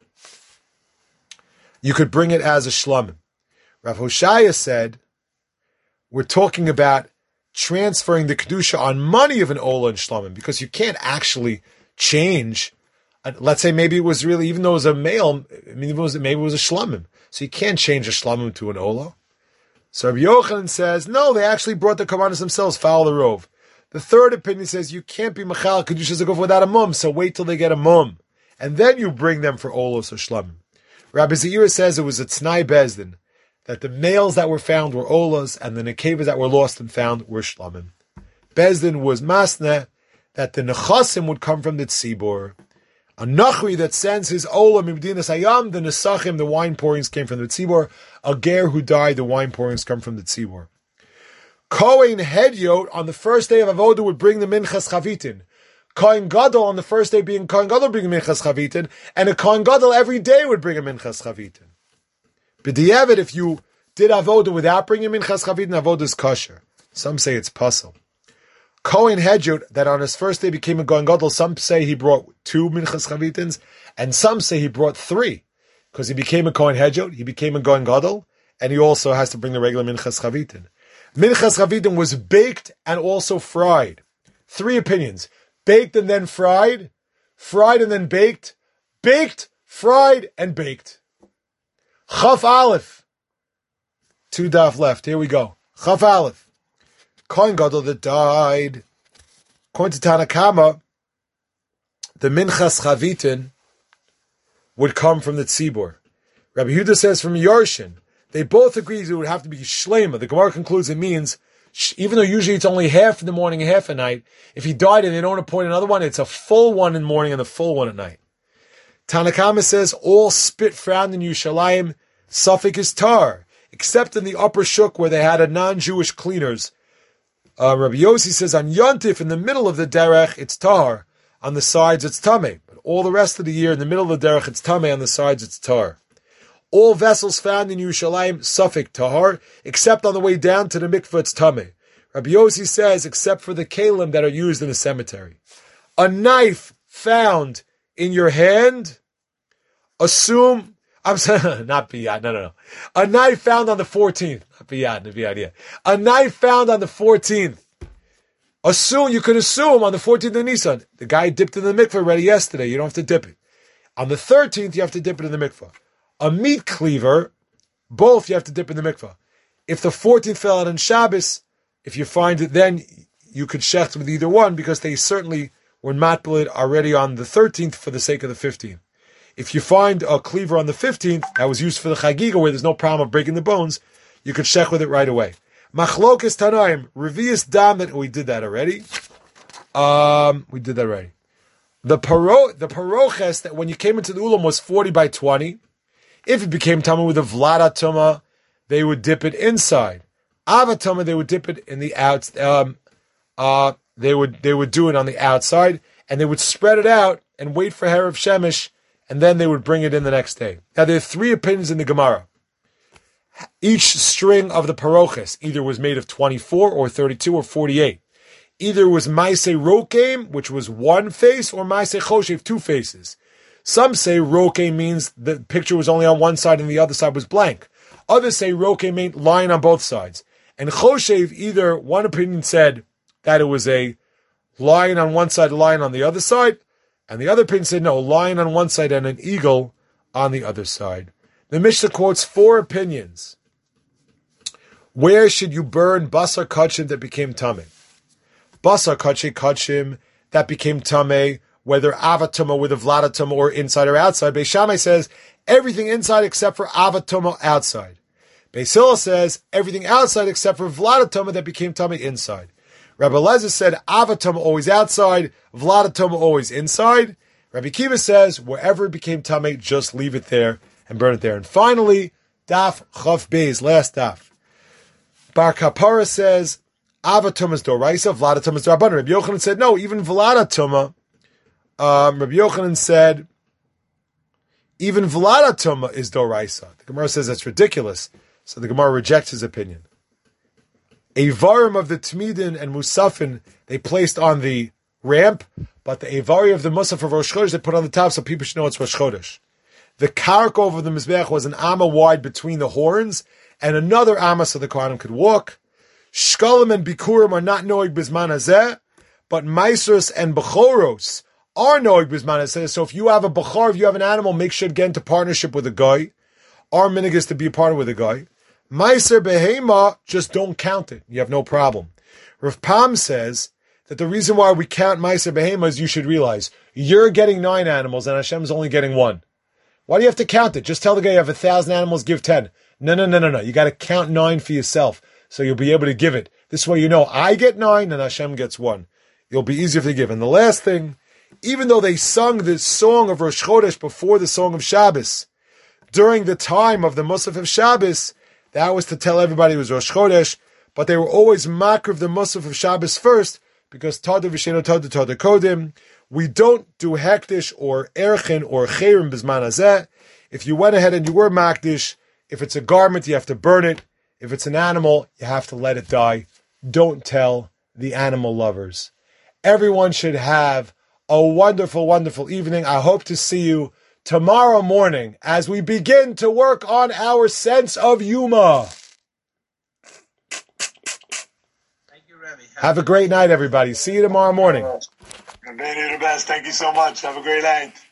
you could bring it as a shlamim. Rav Hoshaya said we're talking about transferring the kedusha on money of an ola and shlamim because you can't actually change. Let's say maybe it was really, even though it was a male, I mean, it was, maybe it was a shlamim. So you can't change a shlamim to an ola. So Rabbi Yochanan says, no, they actually brought the Karbanos themselves, follow the rov. The third opinion says you can't be machal kedusha go without a mum, so wait till they get a mum. And then you bring them for olos or shlamim. Rabbi Zeira says it was a Tnai Bezdin, that the males that were found were olas, and the nekevas that were lost and found were shlamim. Bezdin was masne, that the nechasim would come from the tzibor. A Nachri that sends his Olam Mimdinas Hayam, the Nesachim, the wine pourings came from the Tzibor. A Ger who died, the wine pourings come from the Tzibor. Kohen Hedyot, on the first day of Avodah, would bring the Minchas Chavitin. Kohen Gadol, on the first day being Kohen Gadol, bring a Minchas Chavitin. And a Kohen Gadol every day would bring a Minchas Chavitin. B'diavad, if you did Avodah without bringing Minchas Chavitin, Avodah is kosher. Some say it's puzzle. Kohen Hedjot, that on his first day became a Kohen Gadol, some say he brought two Minchas Chavitins, and some say he brought three, because he became a Kohen Hedjot, he became a Kohen Gadol, and he also has to bring the regular Minchas Chavitin. Minchas Chavitin was baked and also fried. Three opinions. Baked and then fried, fried and then baked, baked, fried, and baked. Chaf Aleph. Two daf left. Here we go. Chaf Aleph. Kohen Gadol that died, according to Tanakama, the Minchas Chavitin would come from the Tzibor. Rabbi Yehuda says from Yarshin, they both agree it would have to be Shlema. The Gemara concludes it means, even though usually it's only half in the morning and half at night, if he died and they don't appoint another one, it's a full one in the morning and a full one at night. Tanakama says all spit found in Yerushalayim, suffix is tar, except in the upper shuk where they had a non-Jewish cleaners. Uh, Rabbi Yossi says on Yontif, in the middle of the derech, it's tar. On the sides, it's tameh. But all the rest of the year, in the middle of the derech, it's tameh. On the sides, it's tar. All vessels found in Yerushalayim, suffix tahar, except on the way down to the mikveh, it's tameh. Rabbi Yossi says, except for the kalim that are used in the cemetery. A knife found in your hand, assume, I'm sorry, not biyad, no, no, no. A knife found on the fourteenth, not biyad, not biyad, yeah. A knife found on the fourteenth. Assume, you could assume on the fourteenth of Nisan, the guy dipped in the mikveh already yesterday, you don't have to dip it. On the thirteenth, you have to dip it in the mikveh. A meat cleaver, both you have to dip in the mikveh. If the fourteenth fell out on Shabbos, if you find it then, you could shecht with either one because they certainly we're matblit already on the thirteenth for the sake of the fifteenth. If you find a cleaver on the fifteenth that was used for the chagiga where there's no problem of breaking the bones, you could shech with it right away. Machlokes Tanaim, revius dam, that we did that already. Um, we did that already. The paro, the paroches that when you came into the ulam was forty by twenty. If it became tama with a vlada tuma, they would dip it inside. Avatama, they would dip it in the outs. Um, uh, they would they would do it on the outside, and they would spread it out and wait for Herav Shemesh, and then they would bring it in the next day. Now there are three opinions in the Gemara. Each string of the paroches either was made of twenty-four or thirty-two or forty-eight. Either it was Maaseh Rokeim, which was one face, or Maaseh Choshev, two faces. Some say Rokeim means the picture was only on one side and the other side was blank. Others say Rokeim meant lying on both sides. And Choshev, either one opinion said that it was a lion on one side, lion on the other side, and the other opinion said no, lion on one side and an eagle on the other side. The Mishnah quotes four opinions. Where should you burn basar kachim that became tameh? Basar kachim kachim that became tameh, whether avatuma with a vladatuma or inside or outside. Beis Shammai says everything inside except for avatuma outside. Beis Hillel says everything outside except for vladatuma that became tameh inside. Rabbi Eliezer said avatuma always outside, vladatuma always inside. Rabbi Kiva says wherever it became tameh, just leave it there and burn it there. And finally, daf chaf beis, last daf. Bar Kapara says avatuma is doraisa, vladatuma is d'rabbanan. Rabbi Yochanan said no, even vladatuma. Um, Rabbi Yochanan said even vladatuma is doraisa. The Gemara says that's ridiculous, so the Gemara rejects his opinion. Avarim of the Tmidin and Musafin they placed on the ramp, but the Avari of the Musaf of Rosh Chodesh they put on the top so people should know it's Rosh Chodesh. The kark over the Mizbeach was an amma wide between the horns, and another amma so the Kohanim could walk. Shkalim and Bikurim are not noig bisman hazeh, but Maisros and Bechoros are noig bisman hazeh. So if you have a Bechor, if you have an animal, make sure to get into partnership with a guy. Our minig is to be a partner with a guy. Meiser Behema, just don't count it. You have no problem. Rav Pam says that the reason why we count Meiser Behema is you should realize you're getting nine animals and Hashem's only getting one. Why do you have to count it? Just tell the guy you have a thousand animals, give ten. No, no, no, no, no. You got to count nine for yourself so you'll be able to give it. This way you know I get nine and Hashem gets one. It'll be easier to give. And the last thing, even though they sung the song of Rosh Chodesh before the song of Shabbos, during the time of the Musaf of Shabbos, that was to tell everybody it was Rosh Chodesh, but they were always makriv the Musaf of Shabbos first, because Tada V'Sheno Tada Tada Kodim, we don't do Hektish or Erchin or Cherim Bizman Hazeh. If you went ahead and you were Makdish, if it's a garment, you have to burn it. If it's an animal, you have to let it die. Don't tell the animal lovers. Everyone should have a wonderful, wonderful evening. I hope to see you tomorrow morning as we begin to work on our sense of humor. Thank you, Remy. Have, have a great night, everybody. See you tomorrow morning. You're the best. Thank you so much. Have a great night.